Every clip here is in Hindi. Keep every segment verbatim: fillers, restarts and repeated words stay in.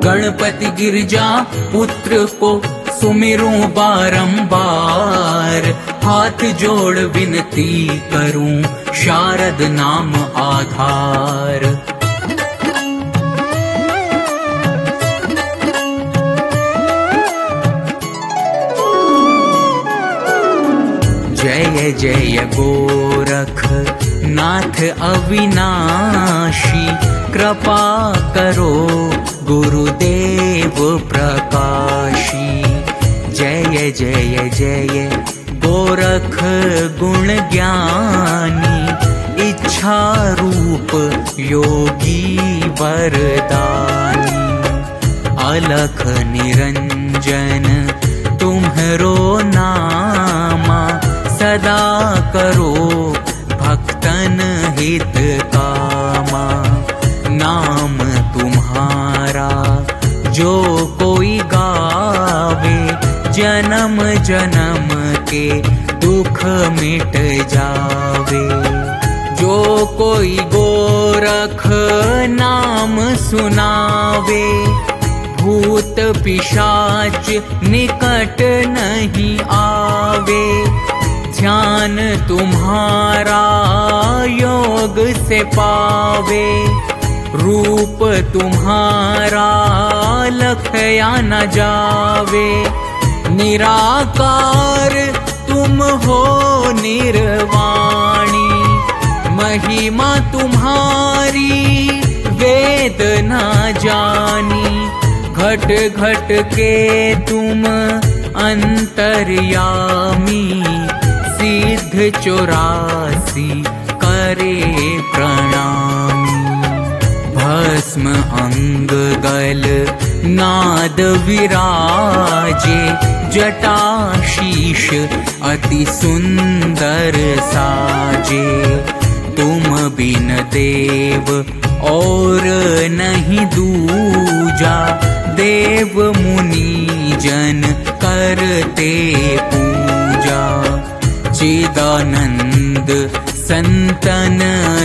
गणपति गिरजा पुत्र को सुमिरूं बारंबार, हाथ जोड़ विनती करूं शारद नाम आधार। जय जय गोरख नाथ अविनाशी, कृपा करो गुरुदेव प्रकाशी। जय जय जय गोरख गुण ज्ञानी, इच्छा रूप योगी वरदानी। अलख निरंजन तुम्हरो नामा, सदा करो भक्तन हित कामा। नाम तुम्हारा जो कोई गावे, जन्म जन्म के दुख मिट जावे। जो कोई गोरख नाम सुनावे, भूत पिशाच निकट नहीं आवे। ध्यान तुम्हारा योग से पावे, रूप तुम्हारा लखया न जावे। निराकार तुम हो निर्वाणी, महिमा तुम्हारी वेद न जानी। घट घट के तुम अंतर्यामी, सिद्ध चौरासी करे प्रणामी। भस्म अंग गल नाद विराजे, जटा शीश अति सुंदर साजे। तुम बिन देव और नहीं दूजा, देव मुनि जन करते पूजा। चिदानंद संतन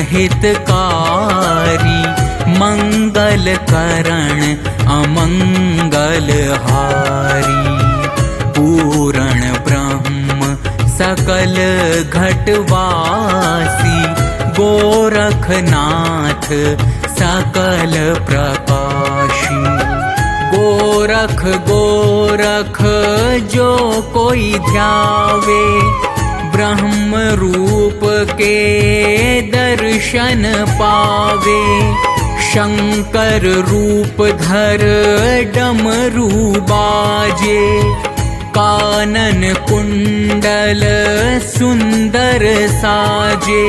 हितकारी, मंगल करण अमंगल हारी। पूर्ण ब्रह्म सकल घटवासी, गोरखनाथ सकल प्रकाशी। गोरख गोरख जो कोई ध्यावे, ब्रह्म रूप के दर्शन पावे। शंकर रूप धर डमरू बाजे, कानन कुंडल सुंदर साजे।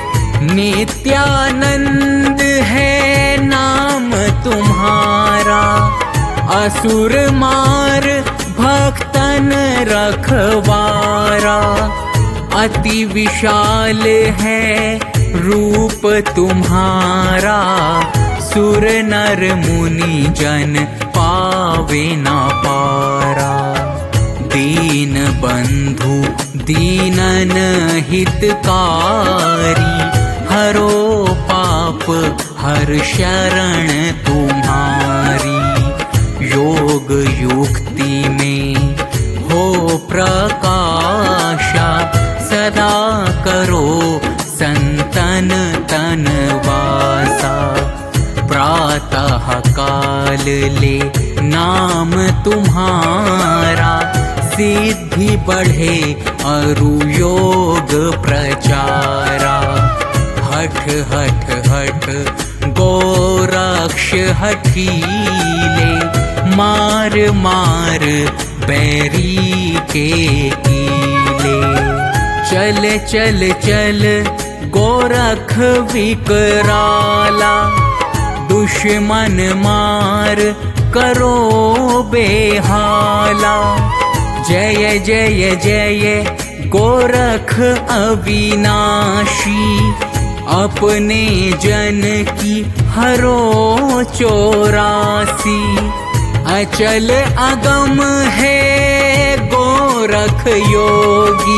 नित्यानंद है नाम तुम्हारा, असुर मार भक्तन रखवारा। अति विशाल है रूप तुम्हारा, सुर नर मुनि जन पावे ना पारा। दीन बंधु दीनन हितकारी, हरो पाप हर शरण तुम्हारी। योग युक्ति में हो प्रकाशा, सदा करो संतन तन वासा। प्रातः काल ले नाम तुम्हारा, सिद्धि बढ़े अरु योग प्रचारा। हठ हठ हठ गोरक्ष हठीले, मार मार बैरी के कीले। चल चल चल गोरख विकराला, दुश्मन मार करो बेहाला। जय जय जय गोरख अविनाशी, अपने जन की हरो चौरासी। अचल अगम है गोरख योगी,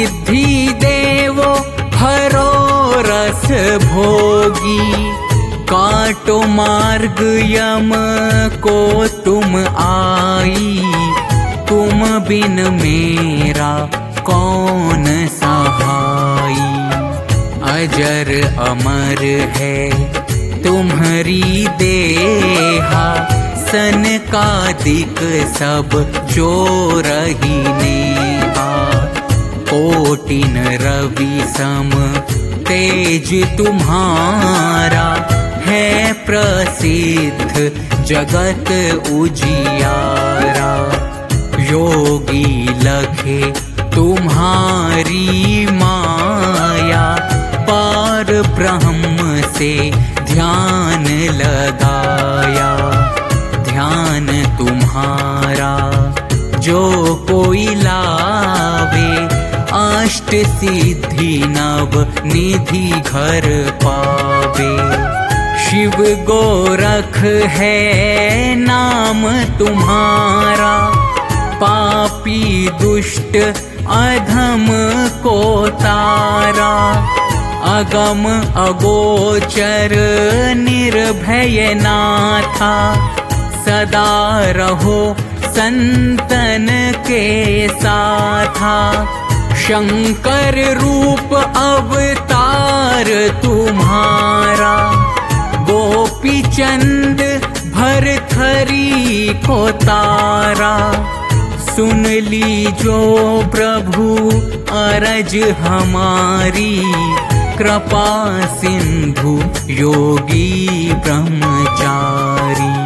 सिद्धि देवो हरो रस भोगी। काटो मार्ग यम को तुम आई, तुम बिन मेरा कौन सहाई। अजर अमर है तुम्हारी देहा, सनकादिक सब जो रही नेहा। कोटिन रवि सम तेज तुम्हारा, है प्रसिद्ध जगत उजियारा। योगी लखे तुम्हारी माया, पार ब्रह्म से ध्यान लगाया। ध्यान तुम्हारा जो कोई लावे, अष्ट सिद्धि नव निधि घर पावे। शिव गोरख है नाम तुम्हारा, पापी दुष्ट अधम को तारा। अगम अगोचर निर्भय नाथा, सदा रहो संतन के साथा। शंकर रूप अवतार तुम्हारा, गोपी चंद भरथरी को तारा। सुन लीजो प्रभु अरज हमारी, कृपा सिंधु योगी ब्रह्मचारी।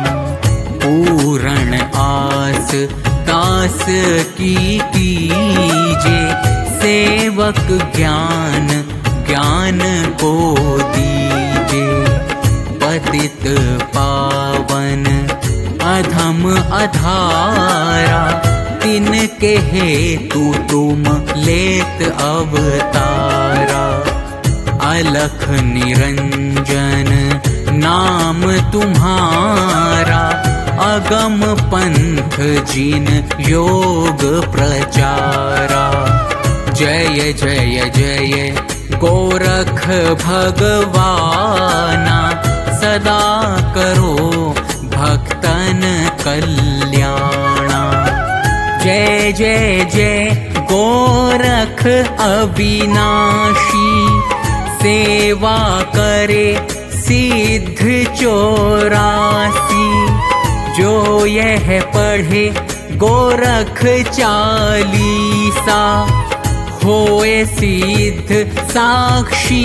पूर्ण आस दास की कीजे, सेवक ज्ञान ज्ञान को दीजे। पतित पावन अधम अधारा, तिनके हेतु तुम लेत अवतारा। अलख निरंजन नाम तुम्हारा, अगम पंथ जिन योग प्रचारा। जय जय जय गोरख भगवाना, सदा करो भक्तन कल्याणा। जय जय जय गोरख अविनाशी, सेवा करे सिद्ध चौरासी। जो यह पढ़े गोरख चालीसा, होए सिद्ध साक्षी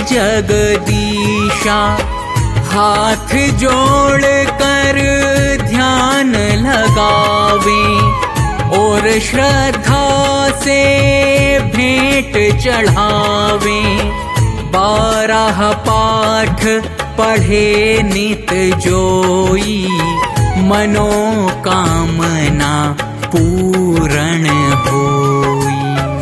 जगदीशा। हाथ जोड़ कर ध्यान लगावे, और श्रद्धा से भेंट चढ़ावे। बारह पाठ पढ़े नित जोई, मनोकामना पूर्ण होई।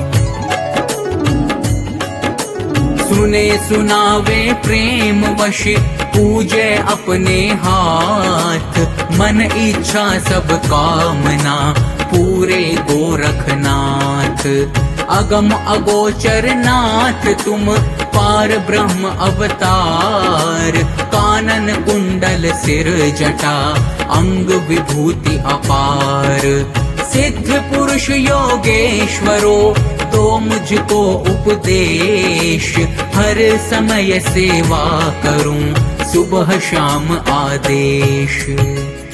सुने सुनावे प्रेम वश, पूजे अपने हाथ। मन इच्छा सब कामना, पूरे गोरखनाथ। अगम अगोचर नाथ तुम, पार ब्रह्म अवतार। कानन कुंडल सिर जटा, अंग विभूति अपार। सिद्ध पुरुष योगेश्वरो, तो मुझको उपदेश। हर समय सेवा करूं, सुबह शाम आदेश।